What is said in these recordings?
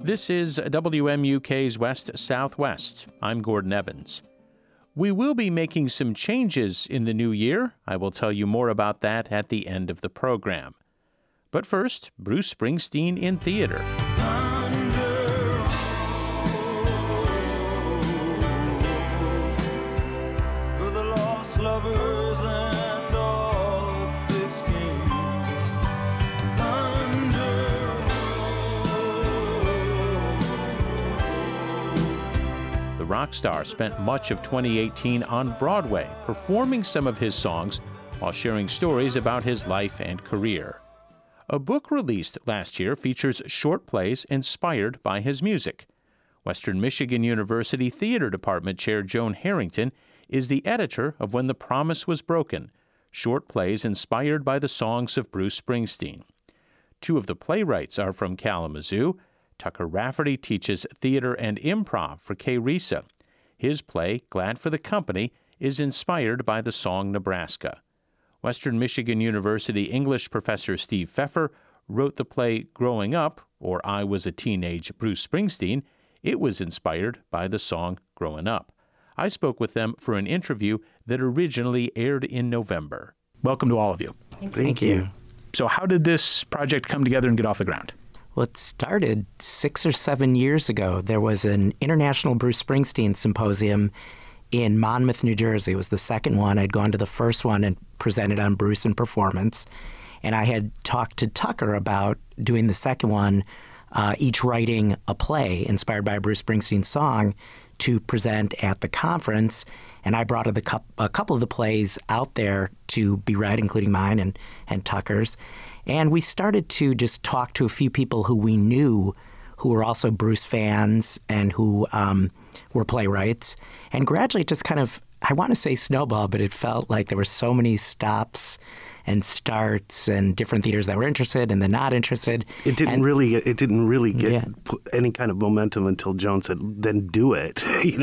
This is WMUK's West Southwest. I'm Gordon Evans. We will be making some changes in the new year. I will tell you more about that at the end of the program. But first, Bruce Springsteen in theater. The rock star spent much of 2018 on Broadway, performing some of his songs while sharing stories about his life and career. A book released last year features short plays inspired by his music. Western Michigan University Theater Department Chair Joan Harrington is the editor of When the Promise Was Broken, short plays inspired by the songs of Bruce Springsteen. Two of the playwrights are from Kalamazoo. Tucker Rafferty teaches theater and improv for K-RESA. His play, Glad for the Company, is inspired by the song Nebraska. Western Michigan University English professor Steve Pfeffer wrote the play Growing Up, or I Was a Teenage Bruce Springsteen. It was inspired by the song Growing Up. I spoke with them for an interview that originally aired in November. Welcome to all of you. Thank you. So how did this project come together and get off the ground? Well, it started 6 or 7 years ago. There was an International Bruce Springsteen Symposium in Monmouth, New Jersey. It was the second one. I'd gone to the first one and presented on Bruce and performance. And I had talked to Tucker about doing the second one, each writing a play inspired by a Bruce Springsteen song to present at the conference. And I brought a couple of the plays out there to be read, including mine and Tucker's. And we started to just talk to a few people who we knew who were also Bruce fans and who were playwrights. And gradually it just kind of, I want to say snowball, but it felt like there were so many stops and starts and different theaters that were interested and then not interested. It didn't really get any kind of momentum until Joan said, then do it.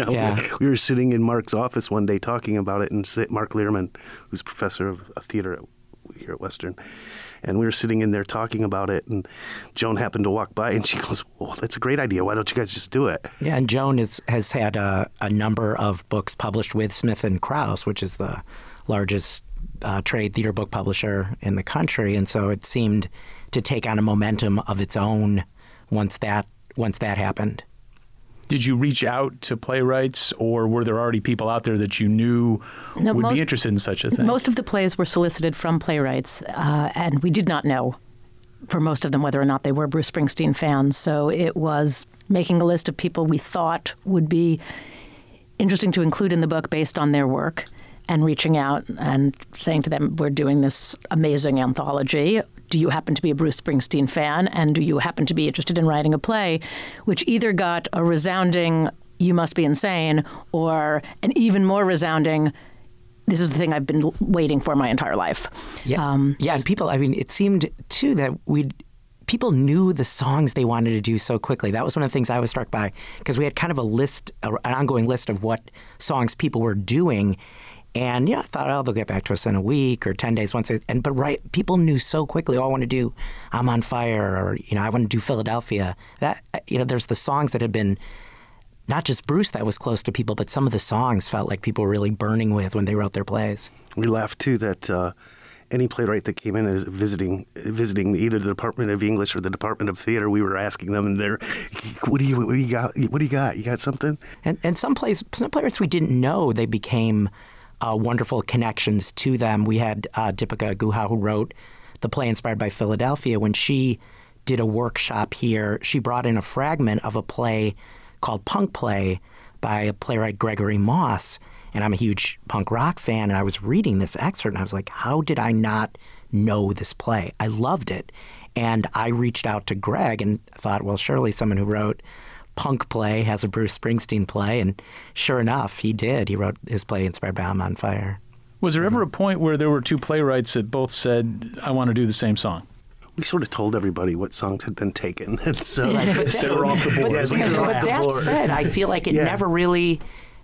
We were sitting in Mark's office one day talking about it, and Mark Learman, who's professor of theater here at Western, and we were sitting in there talking about it, and Joan happened to walk by, and she goes, well, that's a great idea. Why don't you guys just do it? Yeah, and Joan has had a number of books published with Smith & Krause, which is the largest trade theater book publisher in the country, and so it seemed to take on a momentum of its own once that happened. Did you reach out to playwrights, or were there already people out there that you knew would be interested in such a thing? Most of the plays were solicited from playwrights, and we did not know for most of them whether or not they were Bruce Springsteen fans. So it was making a list of people we thought would be interesting to include in the book based on their work, and reaching out and saying to them, we're doing this amazing anthology. Do you happen to be a Bruce Springsteen fan? And do you happen to be interested in writing a play? Which either got a resounding, you must be insane, or an even more resounding, this is the thing I've been waiting for my entire life. Yeah, and people, it seemed, too, that people knew the songs they wanted to do so quickly. That was one of the things I was struck by, because we had kind of an ongoing list of what songs people were doing. And I thought, they'll get back to us in a week or 10 days once. People knew so quickly, I want to do I'm on Fire, or, I want to do Philadelphia. That, there's the songs that had been, not just Bruce that was close to people, but some of the songs felt like people were really burning with when they wrote their plays. We laughed, too, that any playwright that came in as visiting either the Department of English or the Department of Theater, we were asking them, and they're, what do you got? What do you got? You got something? And some playwrights we didn't know, they became wonderful connections to them. We had Deepika Guha, who wrote the play inspired by Philadelphia. When she did a workshop here, she brought in a fragment of a play called Punk Play by a playwright Gregory Moss. And I'm a huge punk rock fan, and I was reading this excerpt, and I was like, how did I not know this play? I loved it. And I reached out to Greg and thought, well, surely someone who wrote Punk Play has a Bruce Springsteen play, and sure enough, he did. He wrote his play inspired by I'm on Fire. Was there ever a point where there were two playwrights that both said, I want to do the same song? We sort of told everybody what songs had been taken, and so they were off the board. But that said, I feel like it never really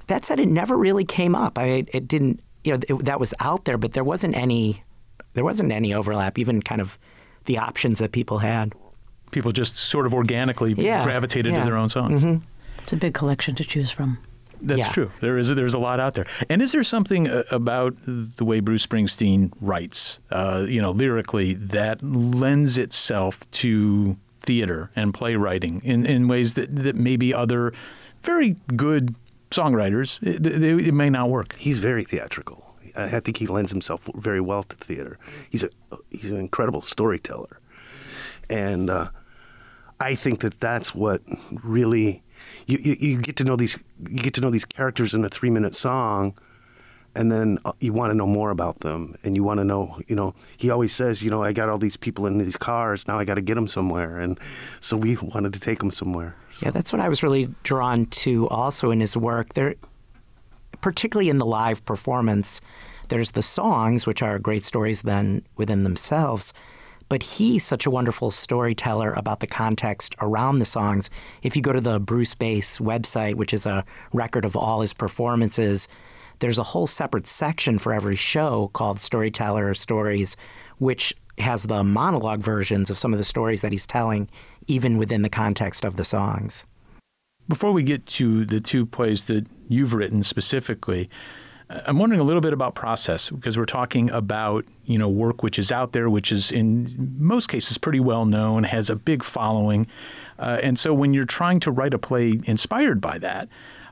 came up. It didn't, that was out there, but there wasn't any overlap, even kind of the options that people had. People just sort of organically gravitated to their own songs. Mm-hmm. It's a big collection to choose from. That's true. There's a lot out there. And is there something about the way Bruce Springsteen writes, lyrically, that lends itself to theater and playwriting in ways that maybe other very good songwriters, it may not work? He's very theatrical. I think he lends himself very well to theater. He's an incredible storyteller. And I think that's what really... You get to know these characters in a 3-minute song, and then you want to know more about them, and you want to know, he always says, I got all these people in these cars, now I got to get them somewhere, and so we wanted to take them somewhere. So. Yeah, that's what I was really drawn to also in his work. There, particularly in the live performance, there's the songs, which are great stories then within themselves. But he's such a wonderful storyteller about the context around the songs. If you go to the Bruce Bass website, which is a record of all his performances, there's a whole separate section for every show called Storyteller Stories, which has the monologue versions of some of the stories that he's telling, even within the context of the songs. Before we get to the 2 plays that you've written specifically, I'm wondering a little bit about process, because we're talking about, work which is out there, which is in most cases pretty well known, has a big following. And so when you're trying to write a play inspired by that,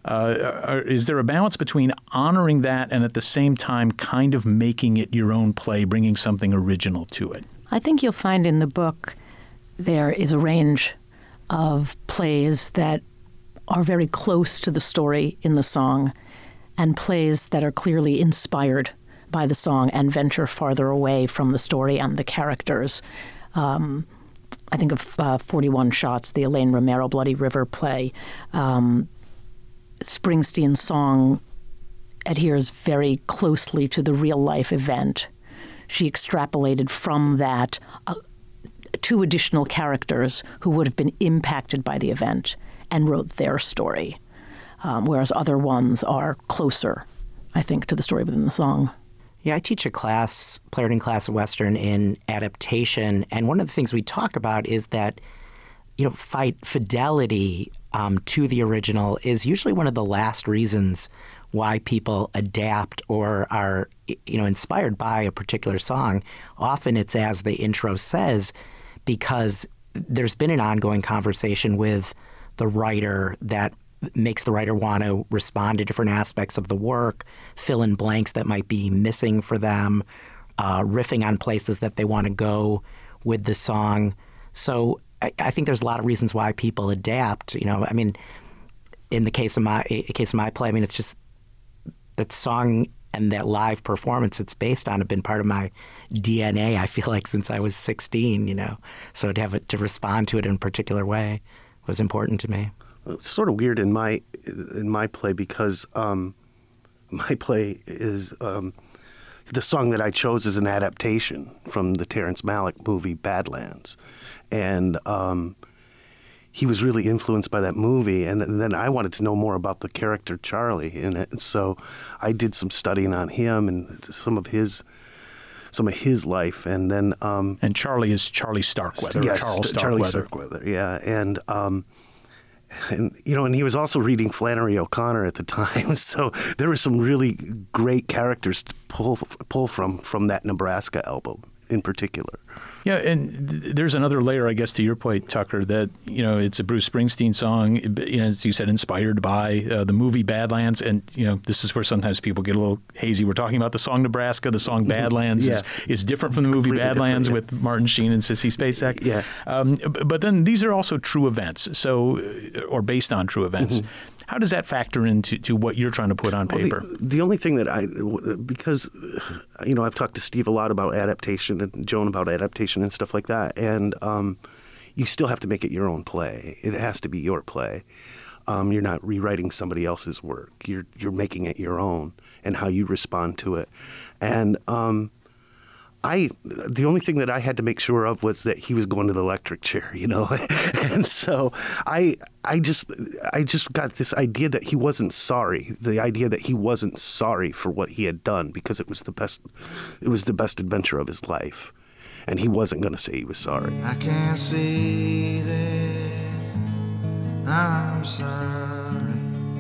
is there a balance between honoring that and at the same time kind of making it your own play, bringing something original to it? I think you'll find in the book there is a range of plays that are very close to the story in the song, and plays that are clearly inspired by the song and venture farther away from the story and the characters. I think of 41 Shots, the Elaine Romero Bloody River play. Springsteen's song adheres very closely to the real-life event. She extrapolated from that 2 additional characters who would have been impacted by the event and wrote their story. Whereas other ones are closer, I think, to the story within the song. Yeah, I teach a class, playwriting class at Western, in adaptation, and one of the things we talk about is that, fidelity to the original is usually one of the last reasons why people adapt or are, inspired by a particular song. Often it's, as the intro says, because there's been an ongoing conversation with the writer that makes the writer want to respond to different aspects of the work, fill in blanks that might be missing for them, riffing on places that they want to go with the song. So I think there's a lot of reasons why people adapt. In the case of my play, it's just that song and that live performance it's based on have been part of my DNA, I feel like, since I was 16, So to have it, to respond to it in a particular way was important to me. It's sort of weird in my play because my play is the song that I chose is an adaptation from the Terrence Malick movie Badlands, and he was really influenced by that movie. And then I wanted to know more about the character Charlie in it, and so I did some studying on him and some of his life, and then and Charlie is Charlie Starkweather. Yes, Charlie Starkweather. Yeah, and he was also reading Flannery O'Connor at the time, so there were some really great characters to pull from that Nebraska album in particular. Yeah, and there's another layer, I guess, to your point, Tucker, that, it's a Bruce Springsteen song, as you said, inspired by the movie Badlands. And, this is where sometimes people get a little hazy. We're talking about the song Nebraska. The song Badlands is different from the movie Badlands with Martin Sheen and Sissy Spacek. Yeah. But then these are also true events, or based on true events. Mm-hmm. How does that factor into what you're trying to put on paper? The only thing that because I've talked to Steve a lot about adaptation and Joan about adaptation and stuff like that, and you still have to make it your own play. It has to be your play. You're not rewriting somebody else's work. You're making it your own and how you respond to it. And the only thing that I had to make sure of was that he was going to the electric chair, and so I just got this idea that he wasn't sorry. The idea that he wasn't sorry for what he had done because it was the best adventure of his life, and he wasn't going to say he was sorry. I can't say that I'm sorry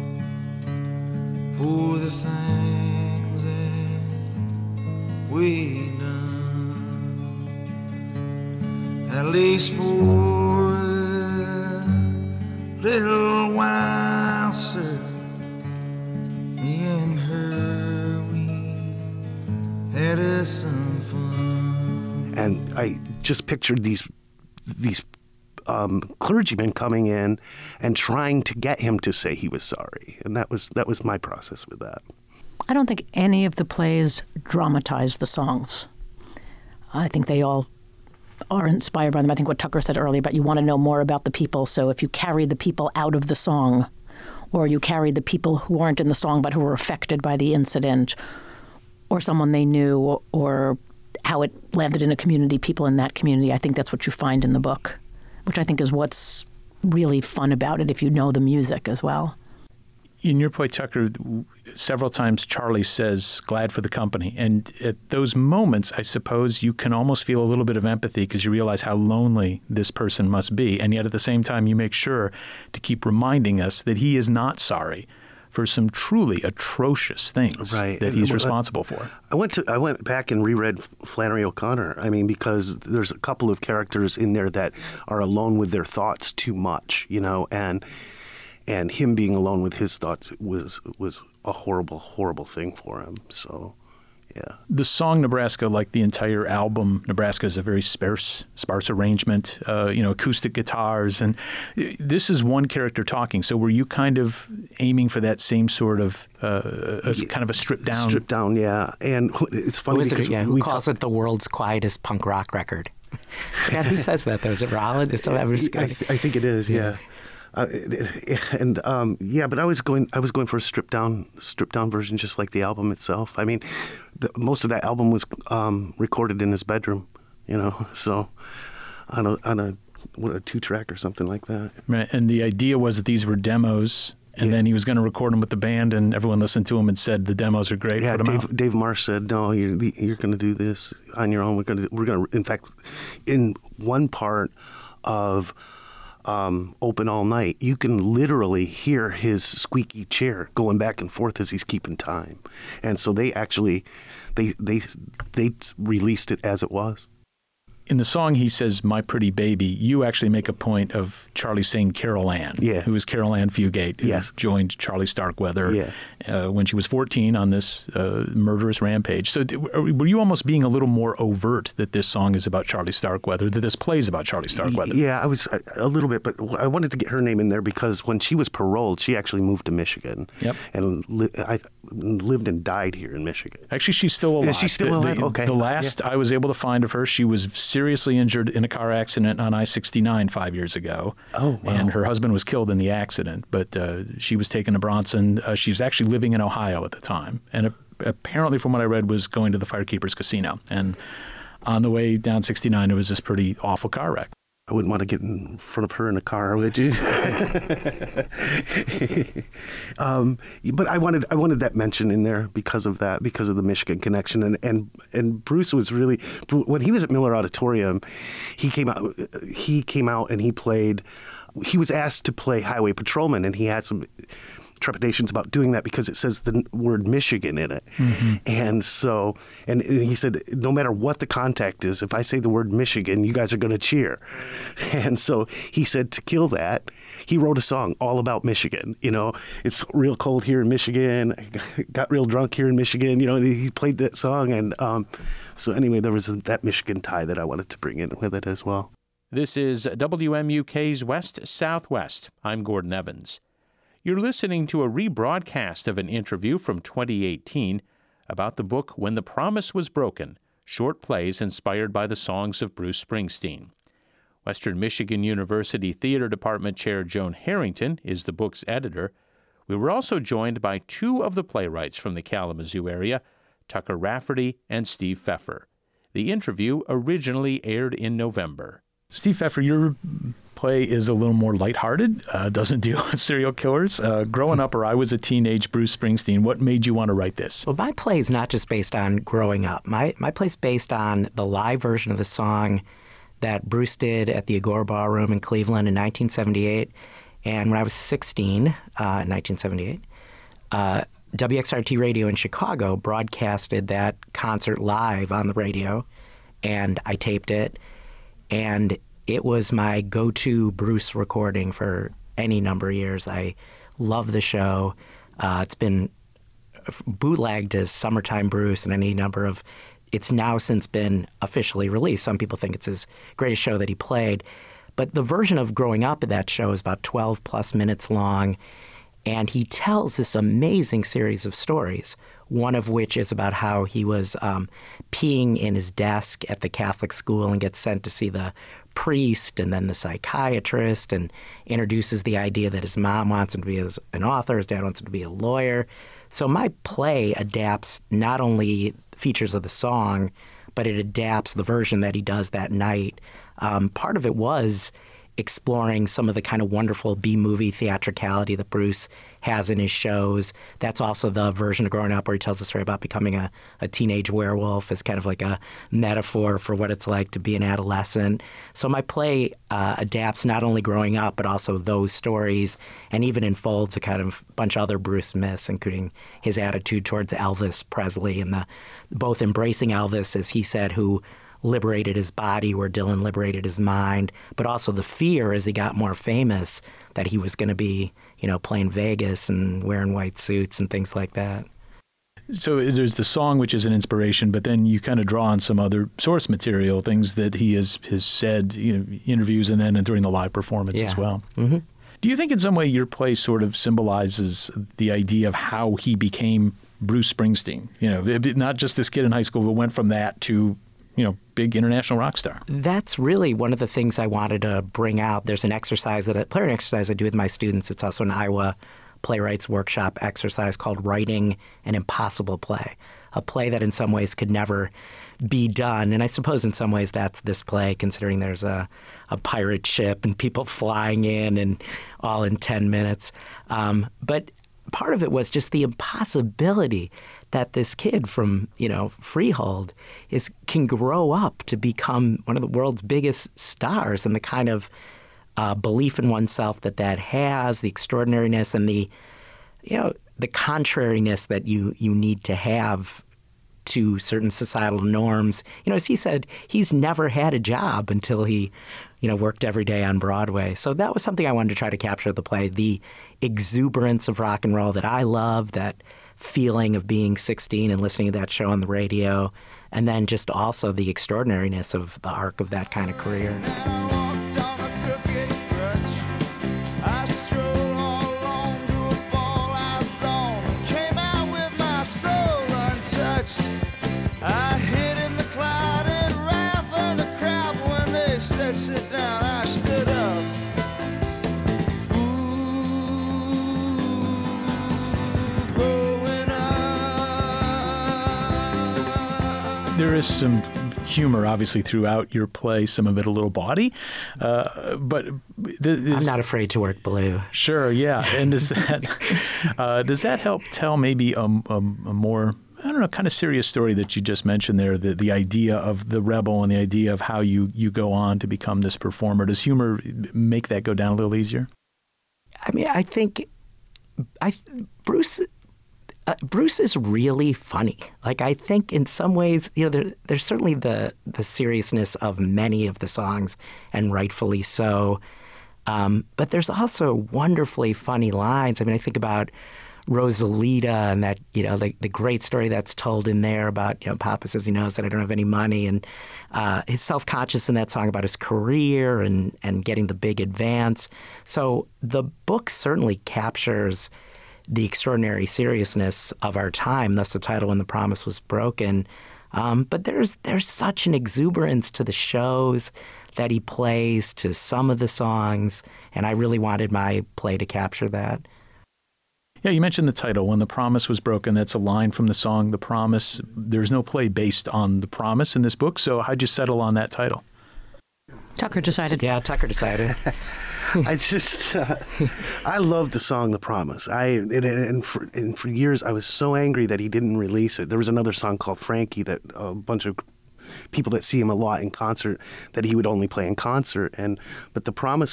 for the things that we done, at least for a little while, sir. Me and her, we had us some fun. And I just pictured these clergymen coming in and trying to get him to say he was sorry, and that was my process with that. I don't think any of the plays dramatize the songs. I think they all are inspired by them. I think what Tucker said earlier about you want to know more about the people, so if you carry the people out of the song, or you carry the people who aren't in the song but who were affected by the incident, or someone they knew, or how it landed in a community, people in that community, I think that's what you find in the book, which I think is what's really fun about it if you know the music as well. In your play, Tucker, several times Charlie says, glad for the company. And at those moments, I suppose you can almost feel a little bit of empathy because you realize how lonely this person must be. And yet at the same time, you make sure to keep reminding us that he is not sorry for some truly atrocious things that he's responsible for. I went back and reread Flannery O'Connor. I mean, because there's a couple of characters in there that are alone with their thoughts too much, and him being alone with his thoughts was a horrible, horrible thing for him. So, yeah. The song Nebraska, like the entire album, Nebraska is a very sparse arrangement, acoustic guitars. And this is one character talking. So were you kind of aiming for that same sort of kind of a stripped down? Stripped down, yeah. And it's funny because who calls it the world's quietest punk rock record? God, who says that, though? Is it Rollins? I think it is, yeah. But I was going for a stripped down version, just like the album itself. I mean, most of that album was recorded in his bedroom, so on a 2-track or something like that. Right, and the idea was that these were demos, and then he was going to record them with the band, and everyone listened to him and said the demos are great. Yeah, Dave Marsh said, "No, you're going to do this on your own. We're going to. In fact, in one part of Open All Night, you can literally hear his squeaky chair going back and forth as he's keeping time." And so they actually they released it as it was. In the song, he says, "My pretty baby." You actually make a point of Charlie saying Carol Ann, who was Carol Ann Fugate, who joined Charlie Starkweather when she was 14 on this murderous rampage. So were you almost being a little more overt that this song is about Charlie Starkweather, that this play is about Charlie Starkweather? Yeah, I was a little bit, but I wanted to get her name in there because when she was paroled, she actually moved to Michigan and lived and died here in Michigan. Actually, she's still alive. Is she still alive? Okay. The last I was able to find of her, she was seriously injured in a car accident on I-69 5 years ago. Oh, wow. And her husband was killed in the accident, but she was taken to Bronson. She was actually living in Ohio at the time, and apparently, from what I read, was going to the Firekeepers Casino. And on the way down 69, it was this pretty awful car wreck. I wouldn't want to get in front of her in a car, would you? But I wanted that mention in there because of the Michigan connection. And Bruce was really, when he was at Miller Auditorium, he came out and he played. He was asked to play Highway Patrolman, and he had some trepidations about doing that because it says the word Michigan in it. Mm-hmm. And so, and he said, no matter what the contact is, if I say the word Michigan, you guys are going to cheer. And so he said to kill that, he wrote a song all about Michigan. It's real cold here in Michigan. I got real drunk here in Michigan. And he played that song. And so anyway, there was that Michigan tie that I wanted to bring in with it as well. This is WMUK's West Southwest. I'm Gordon Evans. You're listening to a rebroadcast of an interview from 2018 about the book When the Promise Was Broken, short plays inspired by the songs of Bruce Springsteen. Western Michigan University Theater Department Chair Joan Harrington is the book's editor. We were also joined by two of the playwrights from the Kalamazoo area, Tucker Rafferty and Steve Pfeffer. The interview originally aired in November. Steve Pfeffer, your play is a little more lighthearted, doesn't deal with serial killers. Growing Up, or I Was a Teenage Bruce Springsteen. What made you want to write this? Well, my play is not just based on growing up. My play is based on the live version of the song that Bruce did at the Agora Ballroom in Cleveland in 1978. And when I was 16, in 1978, WXRT Radio in Chicago broadcasted that concert live on the radio, and I taped it. And it was my go-to Bruce recording for any number of years. I love the show. It's been bootlegged as Summertime Bruce and any number of... It's now since been officially released. Some people think it's his greatest show that he played. But the version of Growing Up of that show is about 12-plus minutes long, and he tells this amazing series of stories, one of which is about how he was peeing in his desk at the Catholic school and gets sent to see the priest and then the psychiatrist, and introduces the idea that his mom wants him to be an author, his dad wants him to be a lawyer. So my play adapts not only features of the song, but it adapts the version that he does that night. Part of it was exploring some of the kind of wonderful B-movie theatricality that Bruce has in his shows. That's also the version of Growing Up where he tells the story about becoming a teenage werewolf as kind of like a metaphor for what it's like to be an adolescent. So my play adapts not only Growing Up, but also those stories, and even enfolds a kind of bunch of other Bruce myths, including his attitude towards Elvis Presley and both embracing Elvis, as he said, who liberated his body where Dylan liberated his mind, but also the fear as he got more famous that he was going to be, playing Vegas and wearing white suits and things like that. So there's the song, which is an inspiration, but then you kind of draw on some other source material, things that he has said, interviews, and then during the live performance as well. Mm-hmm. Do you think in some way your play sort of symbolizes the idea of how he became Bruce Springsteen? Not just this kid in high school, but went from that to big international rock star. That's really one of the things I wanted to bring out. There's an exercise player exercise I do with my students. It's also an Iowa Playwrights Workshop exercise called Writing an Impossible Play, a play that in some ways could never be done. And I suppose in some ways that's this play, considering there's a pirate ship and people flying in and all in 10 minutes. But part of it was just the impossibility that this kid from, Freehold can grow up to become one of the world's biggest stars, and the kind of belief in oneself that has, the extraordinariness and the contrariness that you need to have to certain societal norms. As he said, he's never had a job until he, worked every day on Broadway. So that was something I wanted to try to capture with the play, the exuberance of rock and roll that I love, that feeling of being 16 and listening to that show on the radio, and then just also the extraordinariness of the arc of that kind of career. Sit down, I stood up. Ooh, growing up. There is some humor, obviously, throughout your play, some of it a little baughty. But I'm not afraid to work blue. Sure, yeah. And does that help tell maybe a more, kind of serious story that you just mentioned there, the idea of the rebel and the idea of how you go on to become this performer? Does humor make that go down a little easier? I mean, I think Bruce is really funny. Like, I think in some ways, there's certainly the seriousness of many of the songs, and rightfully so. But there's also wonderfully funny lines. I mean, I think about Rosalita and that, the great story that's told in there about, Papa says he knows that I don't have any money, and his self-conscious in that song about his career and getting the big advance. So the book certainly captures the extraordinary seriousness of our time, thus the title When the Promise Was Broken. But there's such an exuberance to the shows that he plays, to some of the songs, and I really wanted my play to capture that. Yeah, you mentioned the title, When the Promise Was Broken. That's a line from the song The Promise. There's no play based on The Promise in this book, so how'd you settle on that title? Tucker decided. Yeah, Tucker decided. I love the song "The Promise." And for years I was so angry that he didn't release it. There was another song called "Frankie" that a bunch of people that see him a lot in concert that he would only play in concert. But "The Promise"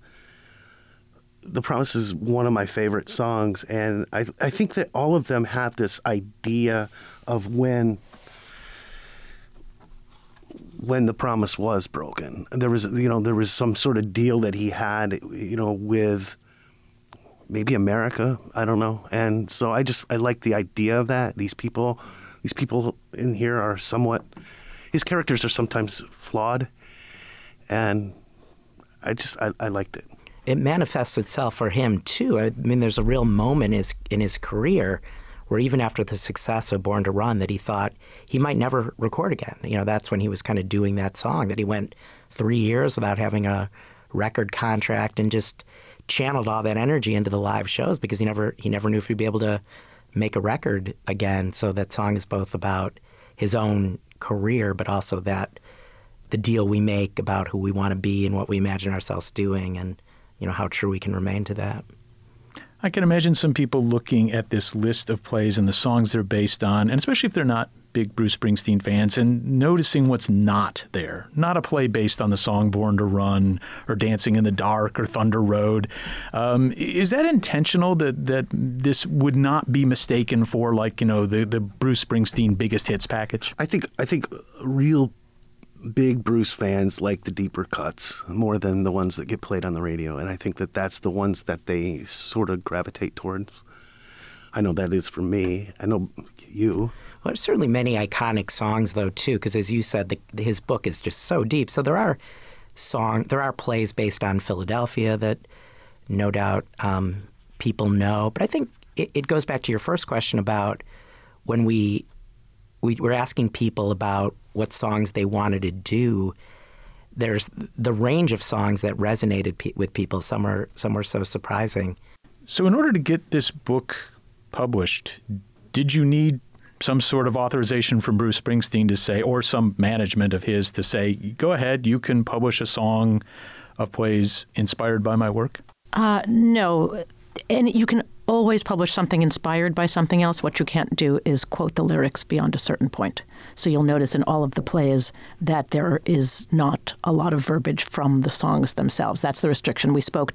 is one of my favorite songs, and I think that all of them have this idea of when the promise was broken. There was some sort of deal that he had, with maybe America, I don't know. And so I like the idea of that. These people in here are somewhat, his characters are sometimes flawed, and I liked it. It manifests itself for him too. I mean, there's a real moment in his career where even after the success of Born to Run that he thought he might never record again. That's when he was kind of doing that song, that he went 3 years without having a record contract and just channeled all that energy into the live shows because he never knew if he'd be able to make a record again. So that song is both about his own career, but also that the deal we make about who we want to be and what we imagine ourselves doing and, how true we can remain to that. I can imagine some people looking at this list of plays and the songs they're based on, and especially if they're not big Bruce Springsteen fans, and noticing what's not there. Not a play based on the song Born to Run or Dancing in the Dark or Thunder Road. Is that intentional that this would not be mistaken for the Bruce Springsteen biggest hits package? I think real big Bruce fans like the deeper cuts more than the ones that get played on the radio, and I think that that's the ones that they sort of gravitate towards. I know that is for me. I know you. Well, there's certainly many iconic songs, though, too, because as you said, his book is just so deep. So there are plays based on Philadelphia that no doubt people know. But I think it goes back to your first question about when we were asking people about what songs they wanted to do. There's the range of songs that resonated with people. Some were so surprising. So in order to get this book published, did you need some sort of authorization from Bruce Springsteen to say, or some management of his to say, go ahead, you can publish a song of plays inspired by my work? No. And you can always publish something inspired by something else. What you can't do is quote the lyrics beyond a certain point. So you'll notice in all of the plays that there is not a lot of verbiage from the songs themselves. That's the restriction. I spoke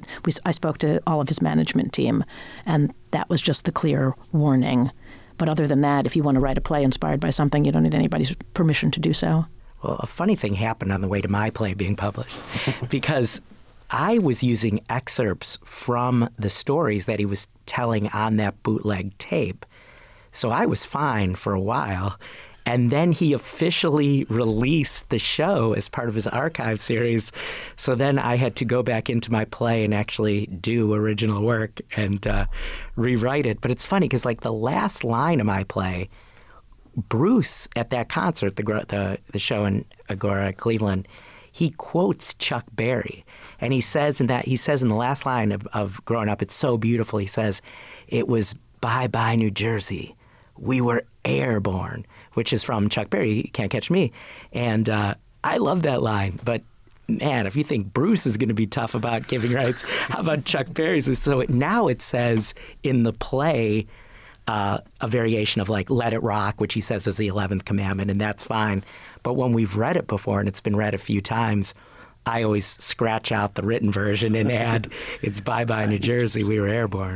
to all of his management team, and that was just the clear warning. But other than that, if you want to write a play inspired by something, you don't need anybody's permission to do so. Well, a funny thing happened on the way to my play being published because I was using excerpts from the stories that he was telling on that bootleg tape. So I was fine for a while. And then he officially released the show as part of his archive series. So then I had to go back into my play and actually do original work and rewrite it. But it's funny because the last line of my play, Bruce at that concert, the show in Agora, Cleveland, he quotes Chuck Berry. And he says in the last line of Growing Up, it's so beautiful. He says, it was bye-bye New Jersey. We were airborne, which is from Chuck Berry, You Can't Catch Me. And I love that line. But man, if you think Bruce is going to be tough about giving rights, how about Chuck Berry's? So now it says in the play a variation of Let It Rock, which he says is the 11th commandment, and that's fine. But when we've read it before, and it's been read a few times, I always scratch out the written version and add, it's bye-bye New Jersey, we were airborne.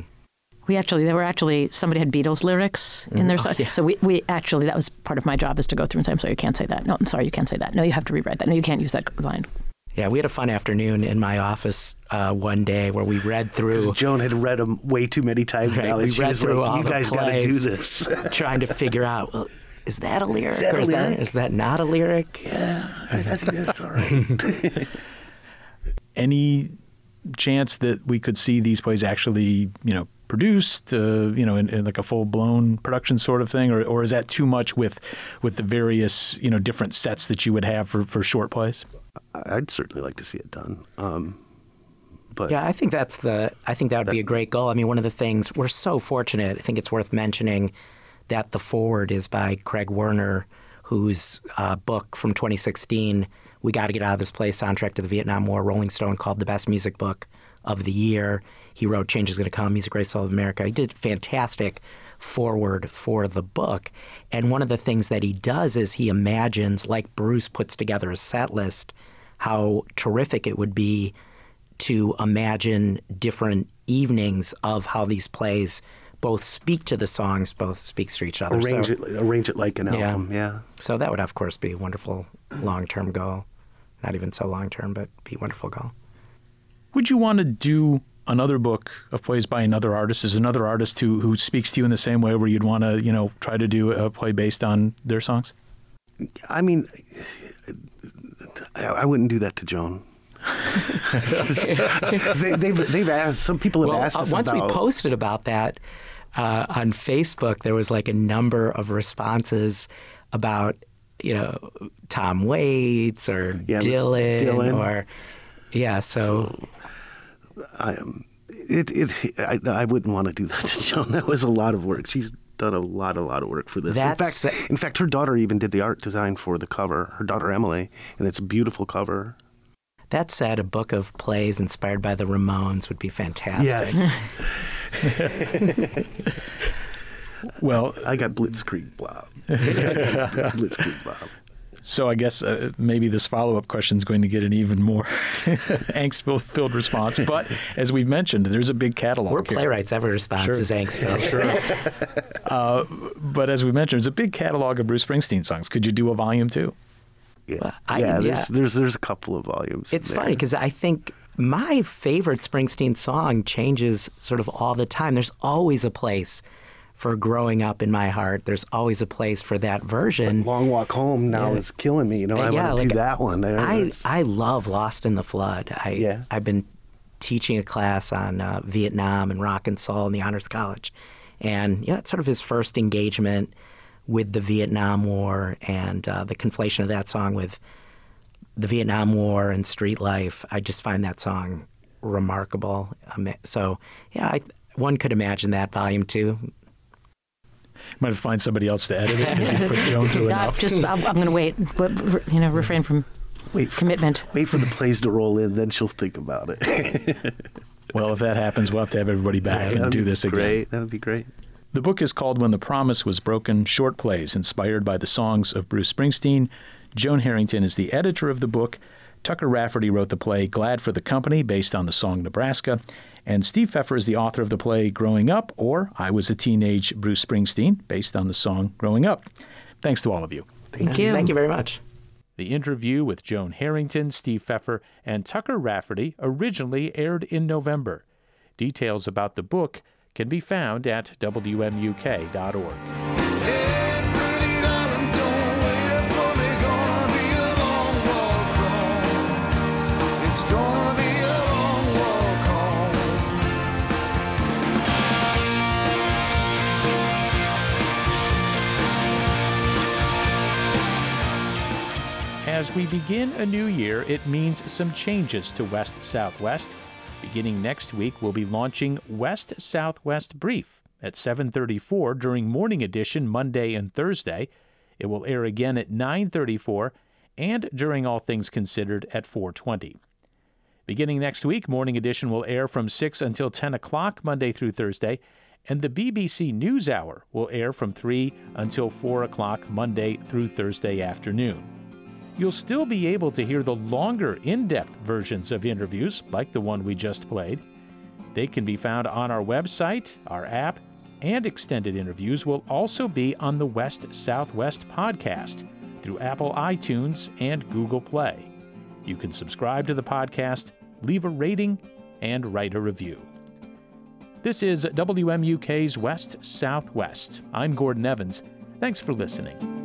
Somebody had Beatles lyrics in there. Yeah. So we actually, that was part of my job, is to go through and say, I'm sorry, you can't say that. No, I'm sorry, you can't say that. No, you have to rewrite that. No, you can't use that line. Yeah, we had a fun afternoon in my office one day where we read through. Joan had read them way too many times now. We read through all you guys got to do this. Trying to figure out, well, is that a lyric? Is that not a lyric? Yeah, I think that's all right. Any chance that we could see these plays actually, produced, in like a full-blown production sort of thing, or is that too much with the various, different sets that you would have for short plays? I'd certainly like to see it done. But yeah, I think that would be a great goal. I mean, one of the things, we're so fortunate, I think it's worth mentioning that the foreword is by Craig Werner, whose book from 2016 We Got to Get Out of This Place soundtrack to the Vietnam War. Rolling Stone called the best music book of the year. He wrote Change Is Gonna Come, Music, Grace, Soul of America. He did fantastic forward for the book. And one of the things that he does is he imagines, like Bruce puts together a set list, how terrific it would be to imagine different evenings of how these plays both speak to the songs, both speaks to each other. Arrange it like an album, yeah. So that would, of course, be a wonderful long-term goal. Not even so long-term, but be a wonderful goal. Would you want to do another book of plays by another artist? Is another artist who speaks to you in the same way, where you'd want to, try to do a play based on their songs? I mean, I wouldn't do that to Joan. they've asked. Some people have asked us once we posted about that on Facebook, there was like a number of responses about Tom Waits or Dylan or so I wouldn't want to do that to Joan. That was a lot of work. She's done a lot of work for this. In fact, her daughter even did the art design for the cover. Her daughter Emily, and it's a beautiful cover. That said, a book of plays inspired by the Ramones would be fantastic. Yes. Well, I got Blitzkrieg Bob. Blitzkrieg Bob. So I guess maybe this follow-up question is going to get an even more angst-filled response. But as we've mentioned, there's a big catalog. We're playwrights. Every response is angst-filled. Sure. But as we mentioned, there's a big catalog of Bruce Springsteen songs. Could you do a volume 2? Yeah, there's a couple of volumes. It's funny because I think my favorite Springsteen song changes sort of all the time. There's always a place for Growing Up in my heart. There's always a place for that version. But Long Walk Home now is killing me. I want to do that one. I love Lost in the Flood. I've been teaching a class on Vietnam and rock and soul in the Honors College. And it's sort of his first engagement with the Vietnam War and the conflation of that song with the Vietnam War and street life. I just find that song remarkable. So, one could imagine that volume 2. Might have to find somebody else to edit it because you put Joan through enough. I'm going to wait. Refrain from commitment. Wait for the plays to roll in, then she'll think about it. Well, if that happens, we'll have to have everybody back and do this again. Great. That would be great. The book is called When the Promise Was Broken, Short Plays Inspired by the Songs of Bruce Springsteen. Joan Harrington is the editor of the book. Tucker Rafferty wrote the play Glad for the Company, based on the song Nebraska. And Steve Pfeffer is the author of the play Growing Up, or I Was a Teenage Bruce Springsteen, based on the song Growing Up. Thanks to all of you. Thank you. Thank you very much. The interview with Joan Harrington, Steve Pfeffer, and Tucker Rafferty originally aired in November. Details about the book can be found at WMUK.org. As we begin a new year, it means some changes to West Southwest. Beginning next week, we'll be launching West Southwest Brief at 7:34 during Morning Edition Monday and Thursday. It will air again at 9:34 and during All Things Considered at 4:20. Beginning next week, Morning Edition will air from 6 until 10 o'clock Monday through Thursday, and the BBC NewsHour will air from 3 until 4 o'clock Monday through Thursday afternoon. You'll still be able to hear the longer, in-depth versions of interviews, like the one we just played. They can be found on our website, our app, and extended interviews will also be on the West Southwest podcast through Apple iTunes and Google Play. You can subscribe to the podcast, leave a rating, and write a review. This is WMUK's West Southwest. I'm Gordon Evans. Thanks for listening.